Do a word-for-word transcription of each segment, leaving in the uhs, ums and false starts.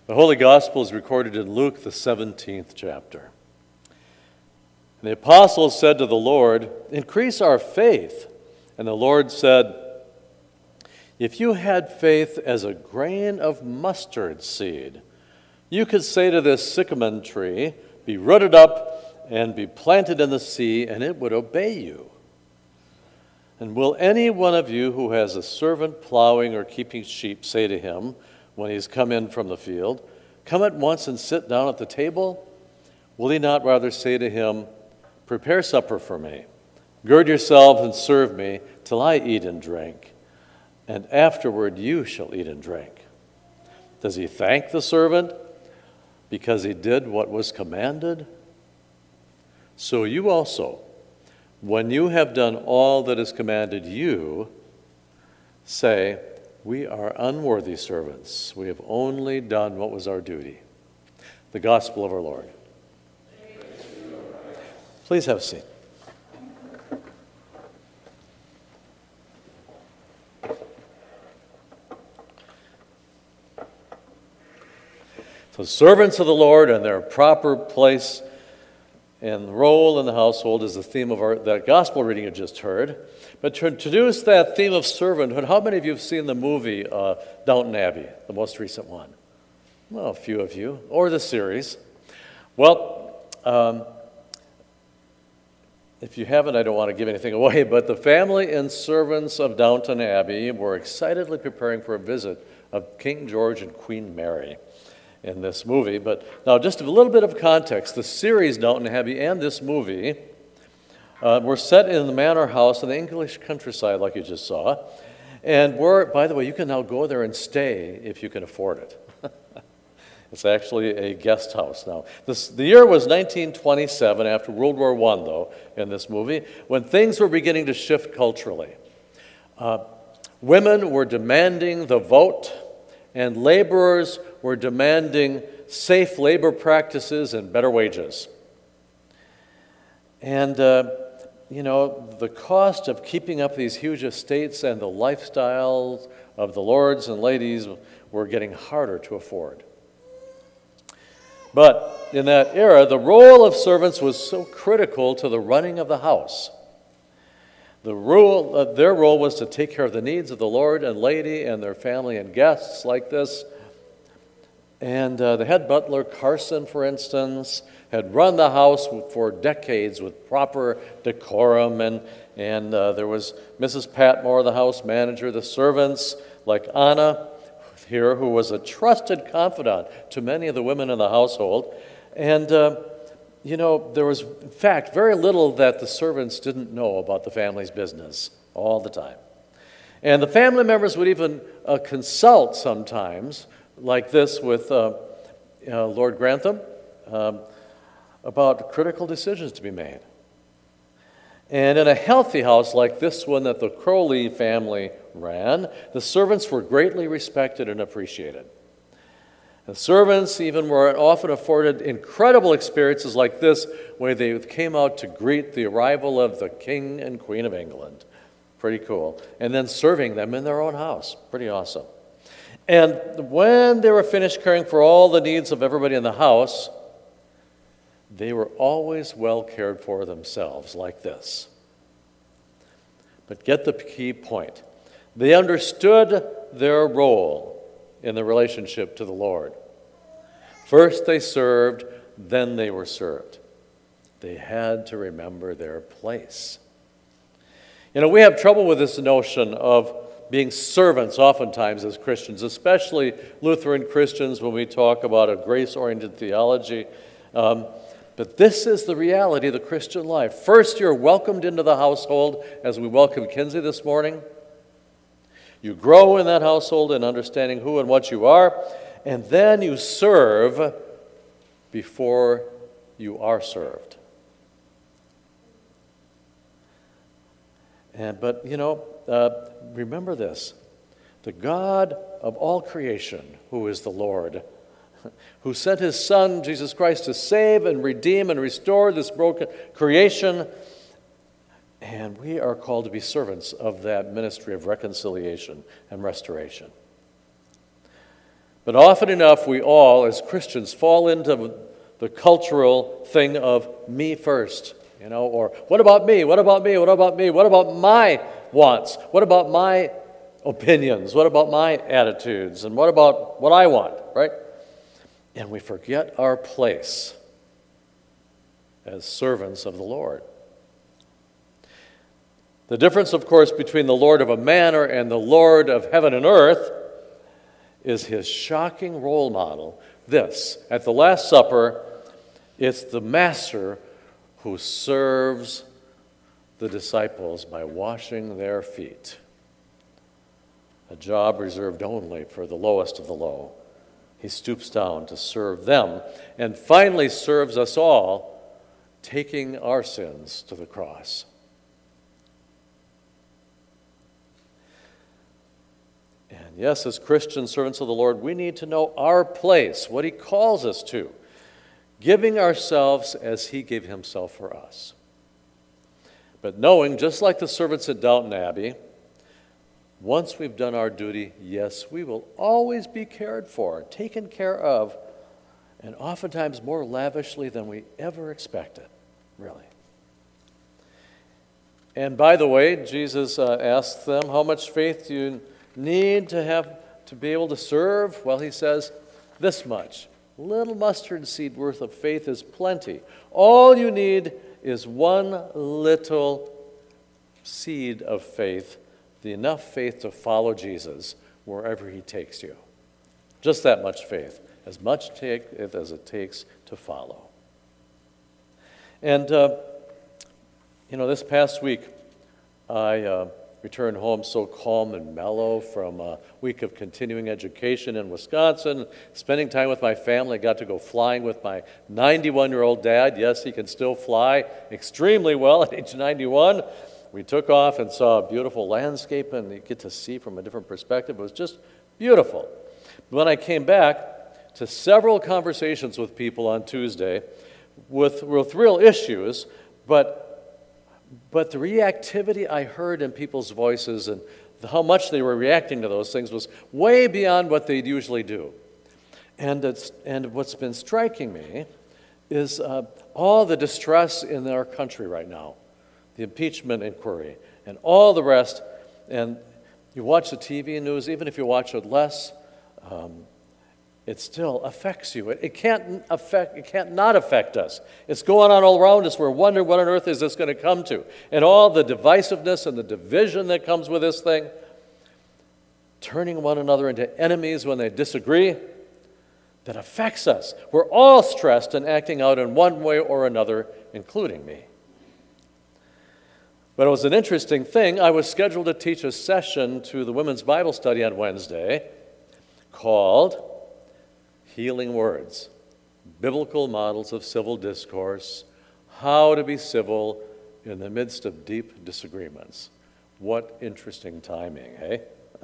The Holy Gospel is recorded in Luke, the seventeenth chapter. And the apostles said to the Lord, "Increase our faith." And the Lord said, "If you had faith as a grain of mustard seed, you could say to this sycamore tree, 'Be rooted up and be planted in the sea,' and it would obey you. And will any one of you who has a servant plowing or keeping sheep say to him, when he's come in from the field, 'Come at once and sit down at the table'? Will he not rather say to him, 'Prepare supper for me, gird yourselves and serve me till I eat and drink, and afterward you shall eat and drink'? Does he thank the servant because he did what was commanded? So you also, when you have done all that is commanded you, say, 'We are unworthy servants. We have only done what was our duty.'" The gospel of our Lord. Please have a seat. So servants of the Lord and their proper place and role in the household is the theme of our that gospel reading you just heard. But to introduce that theme of servanthood, how many of you have seen the movie uh, Downton Abbey, the most recent one? Well, a few of you, or the series. Well, um, if you haven't, I don't want to give anything away, but the family and servants of Downton Abbey were excitedly preparing for a visit of King George and Queen Mary in this movie. But now, just a little bit of context. The series Downton Abbey and this movie uh, were set in the manor house in the English countryside, like you just saw. And we're, by the way, you can now go there and stay if you can afford it. It's actually a guest house now. This, the year was nineteen twenty-seven, after World War One, though, in this movie, when things were beginning to shift culturally. Uh, women were demanding the vote, and laborers were demanding safe labor practices and better wages. And, uh, you know, the cost of keeping up these huge estates and the lifestyles of the lords and ladies were getting harder to afford. But in that era, the role of servants was so critical to the running of the house. The role, uh, their role was to take care of the needs of the lord and lady and their family and guests like this. And uh, the head butler, Carson, for instance, had run the house for decades with proper decorum. And, and uh, there was Missus Patmore, the house manager, the servants, like Anna here, who was a trusted confidant to many of the women in the household. And, uh, you know, there was, in fact, very little that the servants didn't know about the family's business all the time. And the family members would even uh, consult sometimes, like this with uh, uh, Lord Grantham, um, about critical decisions to be made. And in a healthy house like this one that the Crowley family ran, the servants were greatly respected and appreciated. The servants even were often afforded incredible experiences like this, where they came out to greet the arrival of the King and Queen of England. Pretty cool. And then serving them in their own house. Pretty awesome. And when they were finished caring for all the needs of everybody in the house, they were always well cared for themselves, like this. But get the key point. They understood their role in the relationship to the Lord. First they served, then they were served. They had to remember their place. You know, we have trouble with this notion of being servants oftentimes as Christians, especially Lutheran Christians when we talk about a grace-oriented theology. Um, but this is the reality of the Christian life. First, you're welcomed into the household, as we welcomed Kinsey this morning. You grow in that household in understanding who and what you are, and then you serve before you are served. And but, you know, uh, remember this. The God of all creation, who is the Lord, who sent his Son, Jesus Christ, to save and redeem and restore this broken creation, and we are called to be servants of that ministry of reconciliation and restoration. But often enough, we all, as Christians, fall into the cultural thing of me first, you know, or what about me? What about me? What about me? What about my wants? What about my opinions? What about my attitudes? And what about what I want, right? And we forget our place as servants of the Lord. The difference, of course, between the Lord of a manor and the Lord of heaven and earth is his shocking role model. This, at the Last Supper, it's the master who serves the disciples by washing their feet. A job reserved only for the lowest of the low. He stoops down to serve them and finally serves us all, taking our sins to the cross. And yes, as Christian servants of the Lord, we need to know our place, what he calls us to, giving ourselves as he gave himself for us. But knowing, just like the servants at Downton Abbey, once we've done our duty, yes, we will always be cared for, taken care of, and oftentimes more lavishly than we ever expected, really. And by the way, Jesus uh, asked them, how much faith do you need to have to be able to serve? Well, he says, this much. Little mustard seed worth of faith is plenty. All you need is one little seed of faith, the enough faith to follow Jesus wherever he takes you. Just that much faith, as much take as it takes to follow. And, uh, you know, this past week, I uh, returned home so calm and mellow from a week of continuing education in Wisconsin, spending time with my family. Got to go flying with my ninety-one-year-old dad. Yes, he can still fly extremely well at age ninety-one. We took off and saw a beautiful landscape, and you get to see from a different perspective. It was just beautiful. When I came back to several conversations with people on Tuesday with, with real issues, but But the reactivity I heard in people's voices and how much they were reacting to those things was way beyond what they'd usually do. And, it's, and what's been striking me is uh, all the distress in our country right now, the impeachment inquiry and all the rest. And you watch the T V news, even if you watch it less, um, it still affects you. It, it can't affect, it can't not affect us. It's going on all around us. We're wondering what on earth is this going to come to. And all the divisiveness and the division that comes with this thing, turning one another into enemies when they disagree, that affects us. We're all stressed and acting out in one way or another, including me. But it was an interesting thing. I was scheduled to teach a session to the women's Bible study on Wednesday called Healing Words, Biblical Models of Civil Discourse, How to Be Civil in the Midst of Deep Disagreements. What interesting timing, eh?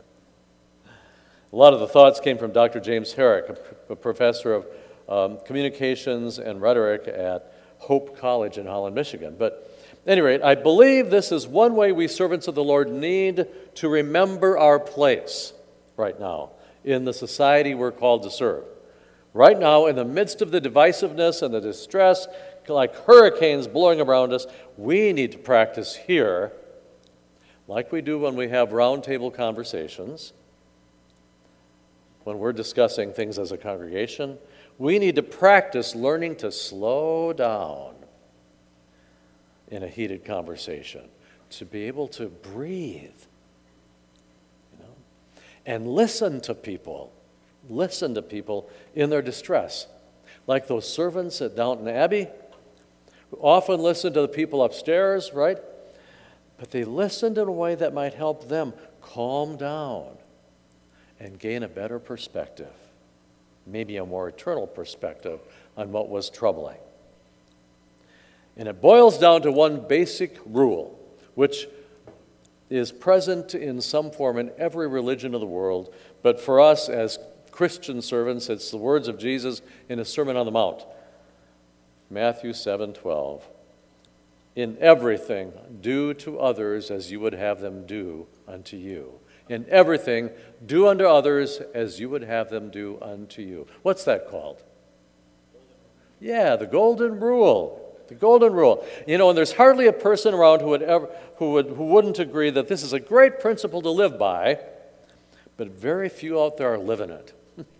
A lot of the thoughts came from Doctor James Herrick, a, a professor of um, communications and rhetoric at Hope College in Holland, Michigan. But at any rate, I believe this is one way we servants of the Lord need to remember our place right now in the society we're called to serve. Right now, in the midst of the divisiveness and the distress, like hurricanes blowing around us, we need to practice here, like we do when we have roundtable conversations, when we're discussing things as a congregation. We need to practice learning to slow down in a heated conversation, to be able to breathe, you know, and listen to people. Listen to people in their distress. Like those servants at Downton Abbey, who often listen to the people upstairs, right? But they listened in a way that might help them calm down and gain a better perspective, maybe a more eternal perspective on what was troubling. And it boils down to one basic rule, which is present in some form in every religion of the world, but for us as Christian servants, it's the words of Jesus in his Sermon on the Mount. Matthew seven twelve. In everything, do to others as you would have them do unto you. In everything, do unto others as you would have them do unto you. What's that called? Yeah, the golden rule. The golden rule. You know, and there's hardly a person around who would ever who would who wouldn't agree that this is a great principle to live by, but very few out there are living it.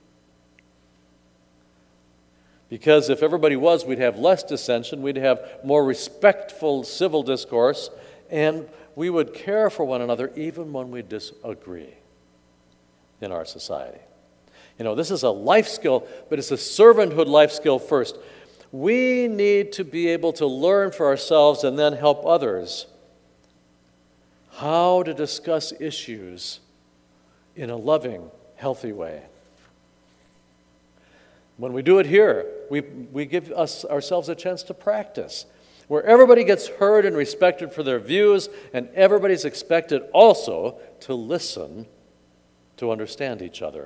Because if everybody was, we'd have less dissension, we'd have more respectful civil discourse, and we would care for one another even when we disagree in our society. You know, this is a life skill, but it's a servanthood life skill first. We need to be able to learn for ourselves and then help others how to discuss issues in a loving, healthy way. When we do it here, we, we give us ourselves a chance to practice, where everybody gets heard and respected for their views, and everybody's expected also to listen to understand each other.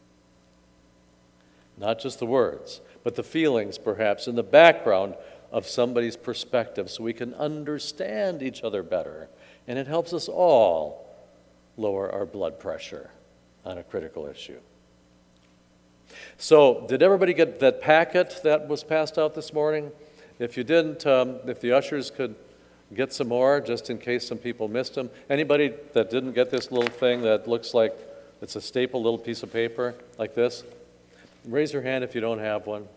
Not just the words, but the feelings, perhaps, in the background of somebody's perspective, so we can understand each other better. And it helps us all lower our blood pressure on a critical issue. So, did everybody get that packet that was passed out this morning? If you didn't, um, if the ushers could get some more, just in case some people missed them. Anybody that didn't get this little thing that looks like it's a staple little piece of paper like this? Raise your hand if you don't have one.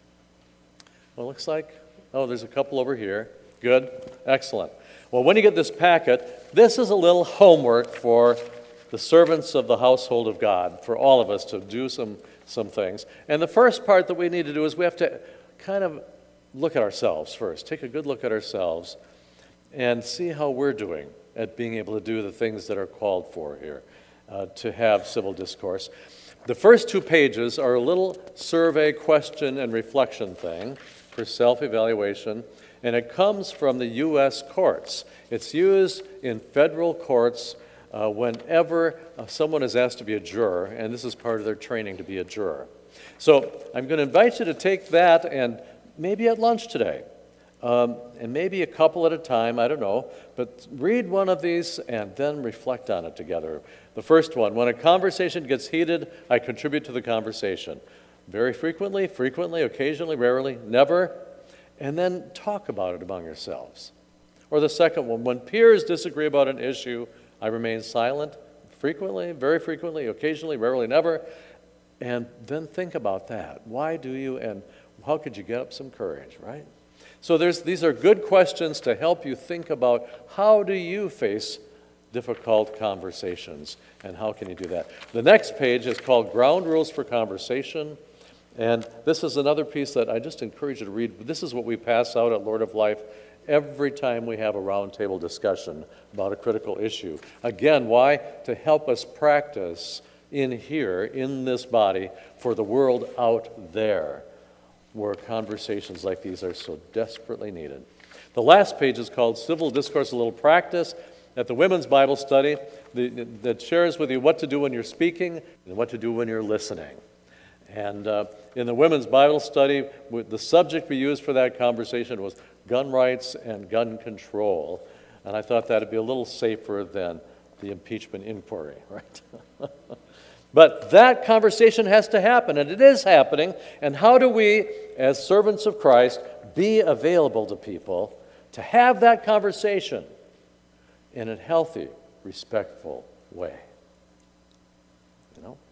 Well, it looks like, oh, there's a couple over here. Good. Excellent. Well, when you get this packet, this is a little homework for the servants of the household of God, for all of us to do some, some things. And the first part that we need to do is we have to kind of look at ourselves first. Take a good look at ourselves and see how we're doing at being able to do the things that are called for here, uh, to have civil discourse. The first two pages are a little survey, question, and reflection thing for self-evaluation, and it comes from the U S courts. It's used in federal courts uh, whenever uh, someone is asked to be a juror, and this is part of their training to be a juror. So I'm going to invite you to take that and maybe at lunch today, um, and maybe a couple at a time, I don't know, but read one of these and then reflect on it together. The first one, when a conversation gets heated, I contribute to the conversation. Very frequently, frequently, occasionally, rarely, never, and then talk about it among yourselves. Or the second one, when peers disagree about an issue, I remain silent, frequently, very frequently, occasionally, rarely, never, and then think about that. Why do you, and how could you get up some courage, right? So there's, these are good questions to help you think about how do you face difficult conversations, and how can you do that? The next page is called Ground Rules for Conversation, and this is another piece that I just encourage you to read. This is what we pass out at Lord of Life every time we have a roundtable discussion about a critical issue. Again, why? To help us practice in here, in this body, for the world out there, where conversations like these are so desperately needed. The last page is called Civil Discourse, a Little Practice. At the Women's Bible Study, the, that shares with you what to do when you're speaking and what to do when you're listening. And uh, in the Women's Bible Study, the subject we used for that conversation was gun rights and gun control. And I thought that would be a little safer than the impeachment inquiry, right? But that conversation has to happen, and it is happening. And how do we, as servants of Christ, be available to people to have that conversation in a healthy, respectful way? You know?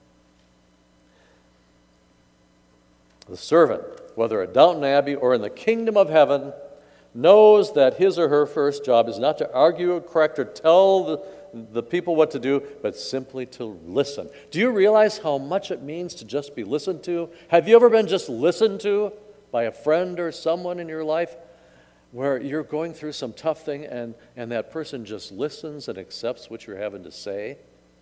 The servant, whether at Downton Abbey or in the kingdom of heaven, knows that his or her first job is not to argue or correct or tell the, the people what to do, but simply to listen. Do you realize how much it means to just be listened to? Have you ever been just listened to by a friend or someone in your life where you're going through some tough thing and, and that person just listens and accepts what you're having to say,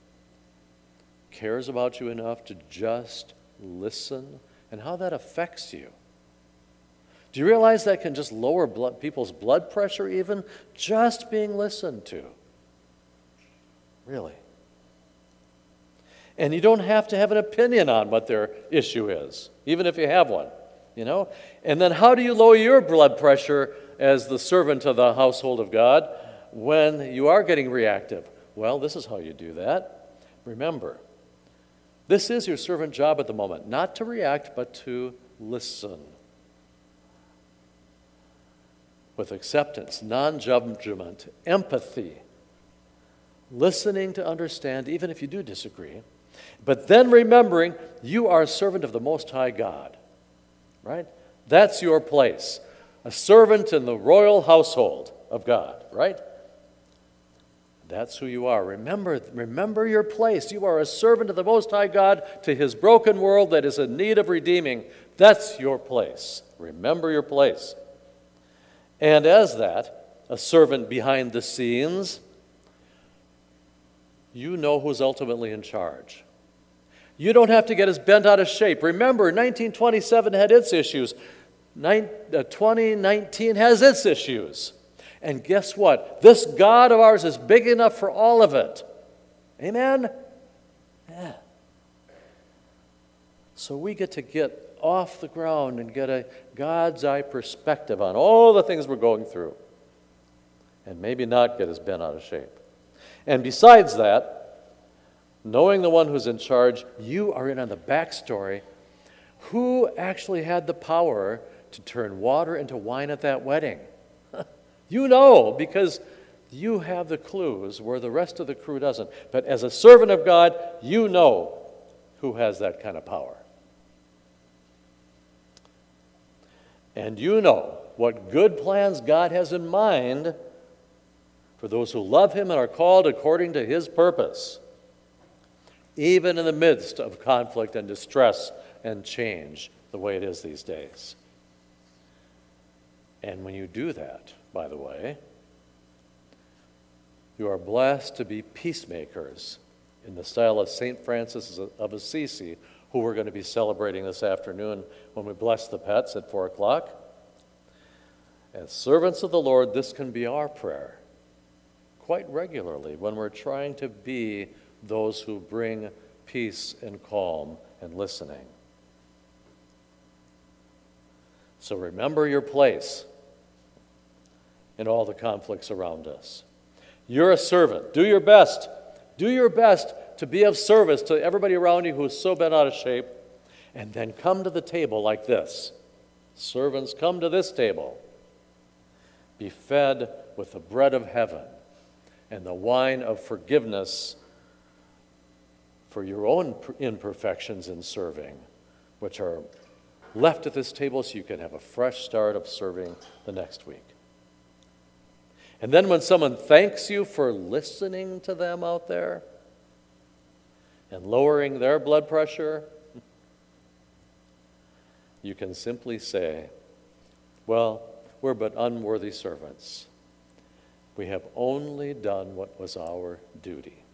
cares about you enough to just listen, and how that affects you? Do you realize that can just lower blood, people's blood pressure even? Just being listened to. Really. And you don't have to have an opinion on what their issue is, even if you have one, you know? And then how do you lower your blood pressure as the servant of the household of God when you are getting reactive? Well, this is how you do that. Remember, this is your servant job at the moment, not to react, but to listen. With acceptance, non-judgment, empathy, listening to understand, even if you do disagree, but then remembering you are a servant of the Most High God, right? That's your place, a servant in the royal household of God, right? That's who you are. Remember, remember your place. You are a servant of the Most High God to his broken world that is in need of redeeming. That's your place. Remember your place. And as that, a servant behind the scenes, you know who's ultimately in charge. You don't have to get as bent out of shape. Remember, nineteen twenty-seven had its issues. twenty nineteen has its issues. And guess what? This God of ours is big enough for all of it. Amen? Yeah. So we get to get off the ground and get a God's eye perspective on all the things we're going through. And maybe not get as bent out of shape. And besides that, knowing the one who's in charge, you are in on the backstory. Who actually had the power to turn water into wine at that wedding? You know, because you have the clues where the rest of the crew doesn't. But as a servant of God, you know who has that kind of power. And you know what good plans God has in mind for those who love him and are called according to his purpose, even in the midst of conflict and distress and change, the way it is these days. And when you do that, by the way, you are blessed to be peacemakers in the style of Saint Francis of Assisi, who we're going to be celebrating this afternoon when we bless the pets at four o'clock. As servants of the Lord, this can be our prayer quite regularly when we're trying to be those who bring peace and calm and listening. So remember your place in all the conflicts around us. You're a servant. Do your best. Do your best to be of service to everybody around you who is so bent out of shape. And then come to the table like this. Servants, come to this table. Be fed with the bread of heaven and the wine of forgiveness for your own imperfections in serving, which are left at this table so you can have a fresh start of serving the next week. And then when someone thanks you for listening to them out there and lowering their blood pressure, you can simply say, well, we're but unworthy servants. We have only done what was our duty.